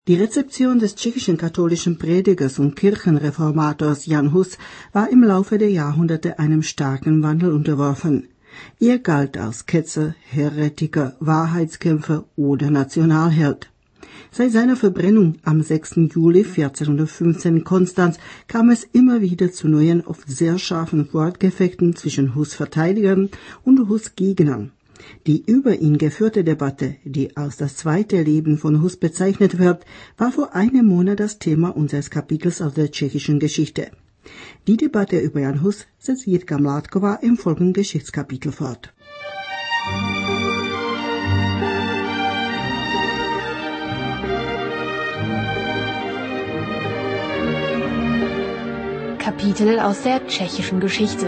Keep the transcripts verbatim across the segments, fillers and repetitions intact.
Die Rezeption des tschechischen katholischen Predigers und Kirchenreformators Jan Hus war im Laufe der Jahrhunderte einem starken Wandel unterworfen. Er galt als Ketzer, Heretiker, Wahrheitskämpfer oder Nationalheld. Seit seiner Verbrennung am sechsten Juli vierzehnhundertfünfzehn in Konstanz kam es immer wieder zu neuen, oft sehr scharfen Wortgefechten zwischen Hus-Verteidigern und Hus-Gegnern. Die über ihn geführte Debatte, die als das zweite Leben von Hus bezeichnet wird, war vor einem Monat das Thema unseres Kapitels aus der tschechischen Geschichte. Die Debatte über Jan Hus setzt Jitka Mládková im folgenden Geschichtskapitel fort. Kapitel aus der tschechischen Geschichte.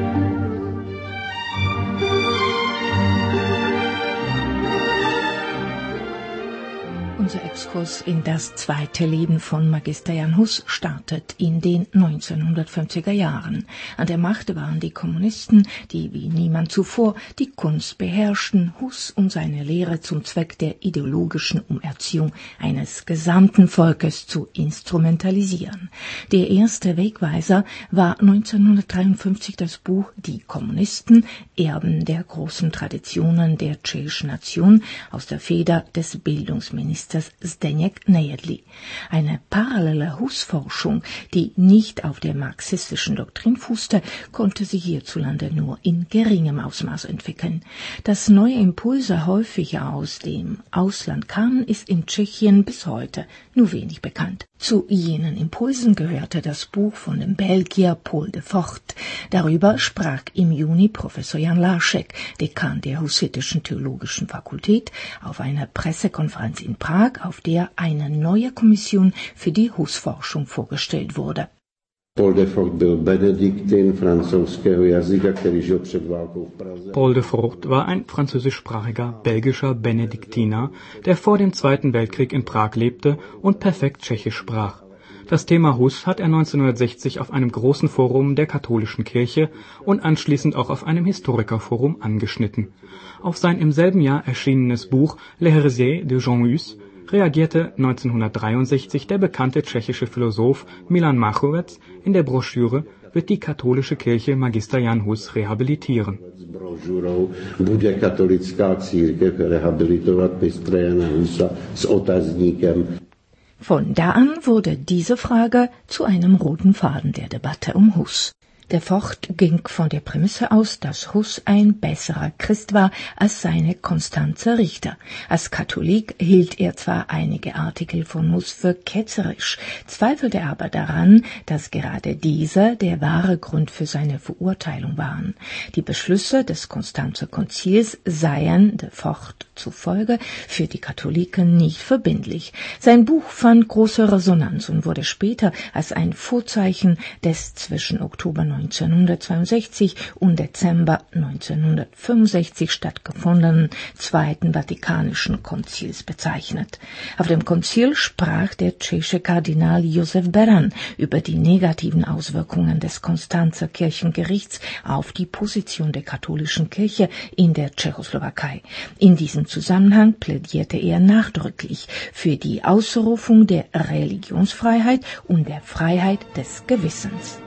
Unser Exkurs in das zweite Leben von Magister Jan Hus startet in den neunzehnhundertfünfziger Jahren. An der Macht waren die Kommunisten, die wie niemand zuvor die Kunst beherrschten, Hus und seine Lehre zum Zweck der ideologischen Umerziehung eines gesamten Volkes zu instrumentalisieren. Der erste Wegweiser war neunzehnhundertdreiundfünfzig das Buch Die Kommunisten, Erben der großen Traditionen der tschechischen Nation aus der Feder des Bildungsministers Zdeněk Nejedlý. Eine parallele Hus-Forschung, die nicht auf der marxistischen Doktrin fußte, konnte sich hierzulande nur in geringem Ausmaß entwickeln. Dass neue Impulse häufig aus dem Ausland kamen, ist in Tschechien bis heute nur wenig bekannt. Zu jenen Impulsen gehörte das Buch von dem Belgier Paul de Vocht. Darüber sprach im Juni Professor Jan Lášek, Dekan der Hussitischen Theologischen Fakultät, auf einer Pressekonferenz in Prag, auf der eine neue Kommission für die Hus-Forschung vorgestellt wurde. Paul de Vocht byl Benediktin francouzského jazyka, který žil před válkou v Praze. Paul de Vocht war ein französischsprachiger belgischer Benediktiner, der vor dem Zweiten Weltkrieg in Prag lebte und perfekt Tschechisch sprach. Das Thema Hus hat er neunzehnhundertsechzig auf einem großen Forum der katholischen Kirche und anschließend auch auf einem Historikerforum angeschnitten. Auf sein im selben Jahr erschienenes Buch Le Hérésie de Jean Hus reagierte neunzehnhundertdreiundsechzig der bekannte tschechische Philosoph Milan Machovec. In der Broschüre wird die katholische Kirche Magister Jan Hus rehabilitieren. Bude katolická církev rehabilitovat mistra Jana Husa s otazníkem. Von da an wurde diese Frage zu einem roten Faden der Debatte um Hus. Der Vocht ging von der Prämisse aus, dass Hus ein besserer Christ war als seine Konstanzer Richter. Als Katholik hielt er zwar einige Artikel von Hus für ketzerisch, zweifelte aber daran, dass gerade diese der wahre Grund für seine Verurteilung waren. Die Beschlüsse des Konstanzer Konzils seien, de Vocht zufolge, für die Katholiken nicht verbindlich. Sein Buch fand große Resonanz und wurde später als ein Vorzeichen des zwischen Oktober neunzehnhundertzweiundsechzig und Dezember neunzehnhundertfünfundsechzig stattgefundenen Zweiten Vatikanischen Konzils bezeichnet. Auf dem Konzil sprach der tschechische Kardinal Josef Beran über die negativen Auswirkungen des Konstanzer Kirchengerichts auf die Position der katholischen Kirche in der Tschechoslowakei. In diesem Zusammenhang plädierte er nachdrücklich für die Ausrufung der Religionsfreiheit und der Freiheit des Gewissens.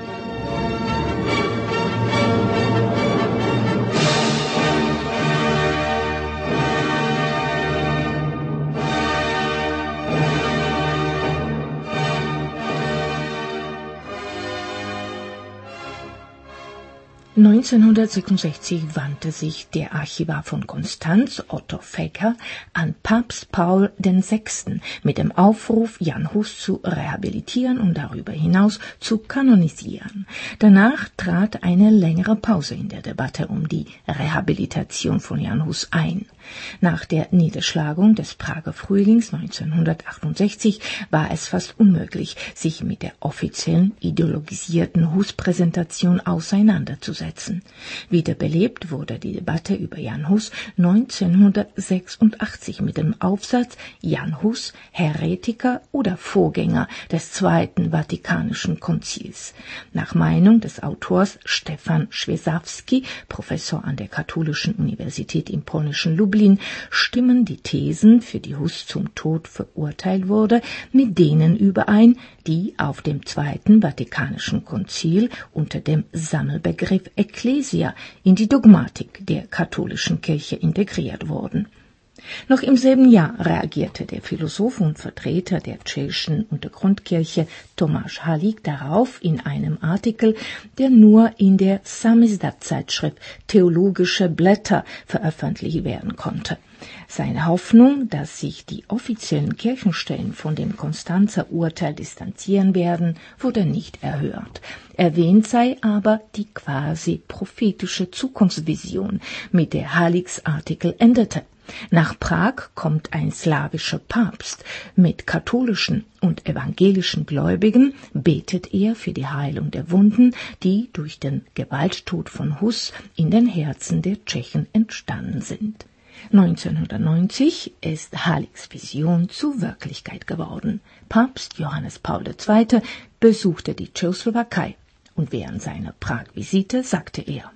neunzehnhundertsechsundsechzig wandte sich der Archivar von Konstanz, Otto Fecker, an Papst Paul der Sechste. mit dem Aufruf, Jan Hus zu rehabilitieren und darüber hinaus zu kanonisieren. Danach trat eine längere Pause in der Debatte um die Rehabilitation von Jan Hus ein. Nach der Niederschlagung des Prager Frühlings neunzehnhundertachtundsechzig war es fast unmöglich, sich mit der offiziellen ideologisierten Hus-Präsentation auseinanderzusetzen. durchzusetzen. Wiederbelebt wurde die Debatte über Jan Hus neunzehnhundertsechsundachtzig mit dem Aufsatz Jan Hus, Häretiker oder Vorgänger des Zweiten Vatikanischen Konzils. Nach Meinung des Autors Stefan Schwesawski, Professor an der Katholischen Universität im polnischen Lublin, stimmen die Thesen, für die Hus zum Tod verurteilt wurde, mit denen überein, die auf dem Zweiten Vatikanischen Konzil unter dem Sammelbegriff Ecclesia in die Dogmatik der katholischen Kirche integriert wurden. Noch im selben Jahr reagierte der Philosoph und Vertreter der tschechischen Untergrundkirche Tomáš Halík darauf in einem Artikel, der nur in der Samizdat-Zeitschrift Theologische Blätter veröffentlicht werden konnte. Seine Hoffnung, dass sich die offiziellen Kirchenstellen von dem Konstanzer Urteil distanzieren werden, wurde nicht erhört. Erwähnt sei aber die quasi prophetische Zukunftsvision, mit der Halíks Artikel endete. Nach Prag kommt ein slawischer Papst. Mit katholischen und evangelischen Gläubigen betet er für die Heilung der Wunden, die durch den Gewalttod von Hus in den Herzen der Tschechen entstanden sind. neunzehnhundertneunzig ist Halíks Vision zur Wirklichkeit geworden. Papst Johannes Paul der Zweite besuchte die Tschechoslowakei und während seiner Prag-Visite sagte er: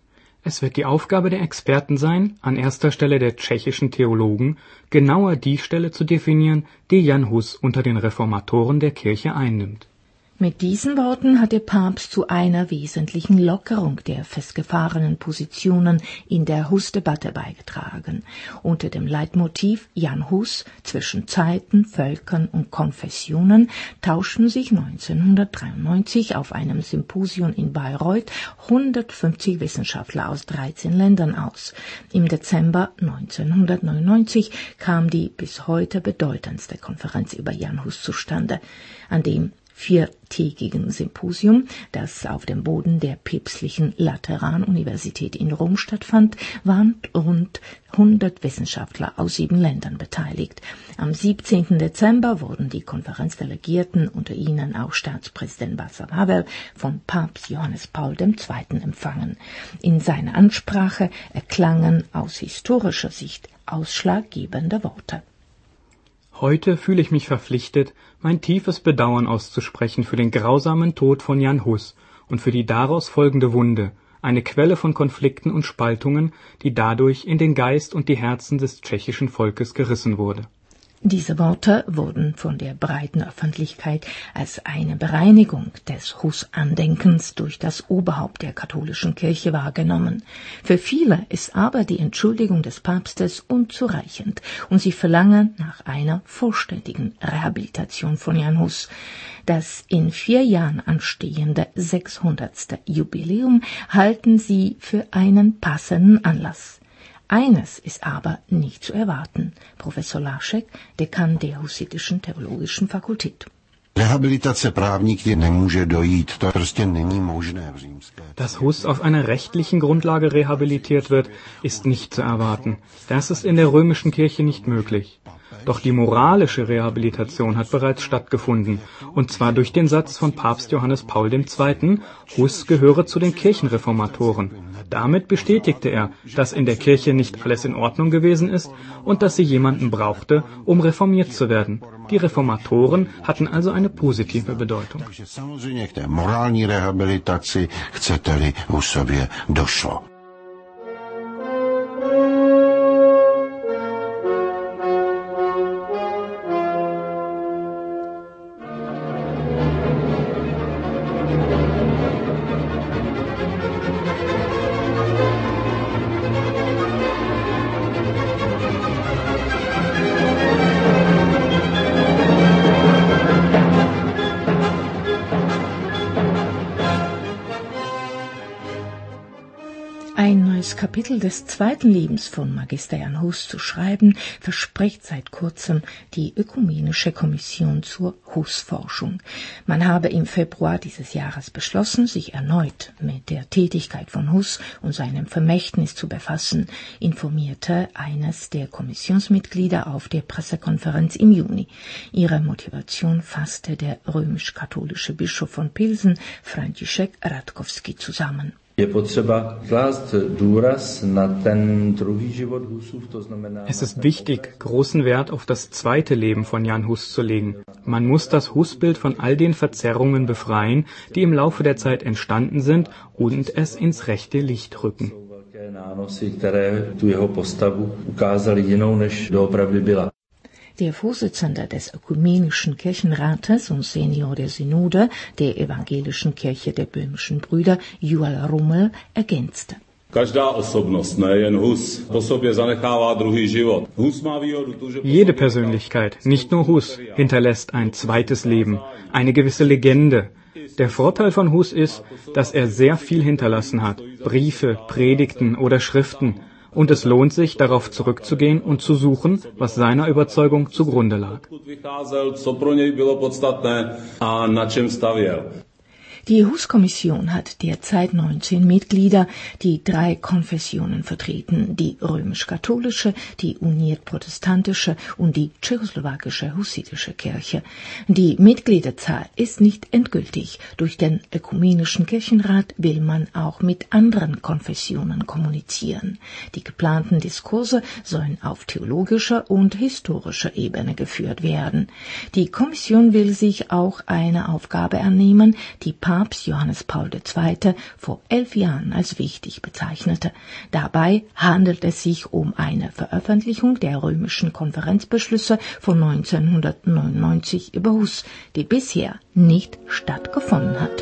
Es wird die Aufgabe der Experten sein, an erster Stelle der tschechischen Theologen, genauer die Stelle zu definieren, die Jan Hus unter den Reformatoren der Kirche einnimmt. Mit diesen Worten hat der Papst zu einer wesentlichen Lockerung der festgefahrenen Positionen in der Hus-Debatte beigetragen. Unter dem Leitmotiv Jan Hus zwischen Zeiten, Völkern und Konfessionen tauschten sich neunzehnhundertdreiundneunzig auf einem Symposium in Bayreuth hundertfünfzig Wissenschaftler aus dreizehn Ländern aus. Im Dezember neunzehnhundertneunundneunzig kam die bis heute bedeutendste Konferenz über Jan Hus zustande, an dem viertägigen Symposium, das auf dem Boden der päpstlichen Lateranuniversität in Rom stattfand, waren rund hundert Wissenschaftler aus sieben Ländern beteiligt. Am siebzehnten Dezember wurden die Konferenzdelegierten, unter ihnen auch Staatspräsident Václav Havel, von Papst Johannes Paul der Zweite empfangen. In seiner Ansprache erklangen aus historischer Sicht ausschlaggebende Worte. Heute fühle ich mich verpflichtet, mein tiefes Bedauern auszusprechen für den grausamen Tod von Jan Hus und für die daraus folgende Wunde, eine Quelle von Konflikten und Spaltungen, die dadurch in den Geist und die Herzen des tschechischen Volkes gerissen wurde. Diese Worte wurden von der breiten Öffentlichkeit als eine Bereinigung des Hus-Andenkens durch das Oberhaupt der katholischen Kirche wahrgenommen. Für viele ist aber die Entschuldigung des Papstes unzureichend und sie verlangen nach einer vollständigen Rehabilitation von Jan Hus. Das in vier Jahren anstehende sechshundertste Jubiläum halten sie für einen passenden Anlass. Eines ist aber nicht zu erwarten. Professor Lášek, Dekan der Hussitischen Theologischen Fakultät. Rehabilitace právníky nemůže dojít, to prostě není možné v římské. Dass Hus auf einer rechtlichen Grundlage rehabilitiert wird, ist nicht zu erwarten. Das ist in der römischen Kirche nicht möglich. Doch die moralische Rehabilitation hat bereits stattgefunden, und zwar durch den Satz von Papst Johannes Paul der Zweite, Hus gehöre zu den Kirchenreformatoren. Damit bestätigte er, dass in der Kirche nicht alles in Ordnung gewesen ist und dass sie jemanden brauchte, um reformiert zu werden. Die Reformatoren hatten also eine positive Bedeutung. Takže samozřejmě k té morální rehabilitaci, chcete-li, Husově došlo. Kapitel des zweiten Lebens von Magister Jan Hus zu schreiben, verspricht seit kurzem die Ökumenische Kommission zur Hus-Forschung. Man habe im Februar dieses Jahres beschlossen, sich erneut mit der Tätigkeit von Hus und seinem Vermächtnis zu befassen, informierte eines der Kommissionsmitglieder auf der Pressekonferenz im Juni. Ihre Motivation fasste der römisch-katholische Bischof von Pilsen, František Ratkowski, zusammen. Es ist wichtig, großen Wert auf das zweite Leben von Jan Hus zu legen. Man muss das Hus-Bild von all den Verzerrungen befreien, die im Laufe der Zeit entstanden sind, und es ins rechte Licht rücken. Der Vorsitzende des Ökumenischen Kirchenrates und Senior der Synode der Evangelischen Kirche der Böhmischen Brüder, Joel Rummel, ergänzte. Jede Persönlichkeit, nicht nur Hus, hinterlässt ein zweites Leben, eine gewisse Legende. Der Vorteil von Hus ist, dass er sehr viel hinterlassen hat, Briefe, Predigten oder Schriften. Und es lohnt sich, darauf zurückzugehen und zu suchen, was seiner Überzeugung zugrunde lag. Die Hus-Kommission hat derzeit neunzehn Mitglieder, die drei Konfessionen vertreten, die römisch-katholische, die uniert-protestantische und die tschechoslowakische hussitische Kirche. Die Mitgliederzahl ist nicht endgültig. Durch den Ökumenischen Kirchenrat will man auch mit anderen Konfessionen kommunizieren. Die geplanten Diskurse sollen auf theologischer und historischer Ebene geführt werden. Die Kommission will sich auch eine Aufgabe annehmen, die Papst Johannes Paul der Zweite vor elf Jahren als wichtig bezeichnete. Dabei handelt es sich um eine Veröffentlichung der römischen Konferenzbeschlüsse von neunzehnhundertneunundneunzig über Hus, die bisher nicht stattgefunden hat.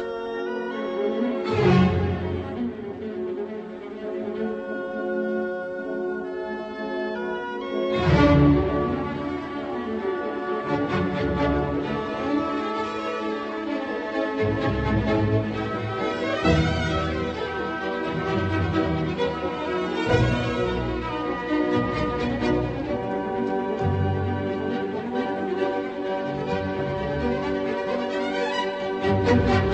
Musik